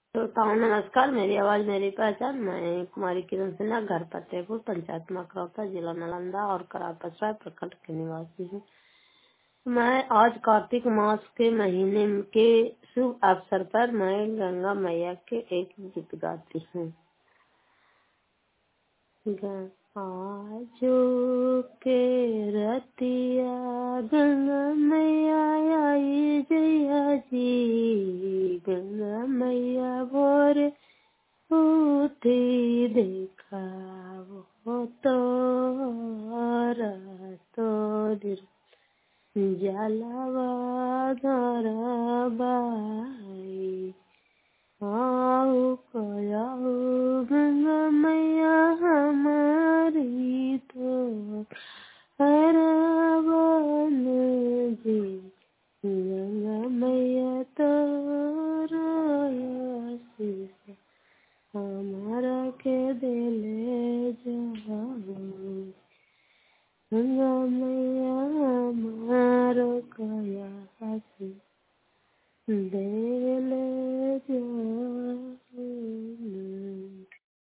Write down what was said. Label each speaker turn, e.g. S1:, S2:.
S1: श्रोताओं नमस्कार। मेरी आवाज मेरी पहचान। मैं कुमारी किरण सिन्हा, घर फतेहपुर, पंचायत मकरौता, जिला नालंदा और करापसरा प्रखंड की निवासी हूँ। मैं आज कार्तिक मास के महीने के शुभ अवसर पर मैं गंगा मैया के एक गीत गाती हूँ। आजो के रतिया गंगा मैया आई जया जी, गंगा मैया भोरे उठी देखा वो तोरा तोर जलवा धरबाई। आओ कयाओ गंगा मैया हमारी तो हरवन जी, गंगा मैया तोरा आशीष हमारा के दिले जाओ। गंगा मैया हमारो कया आशीष दिले जाओ।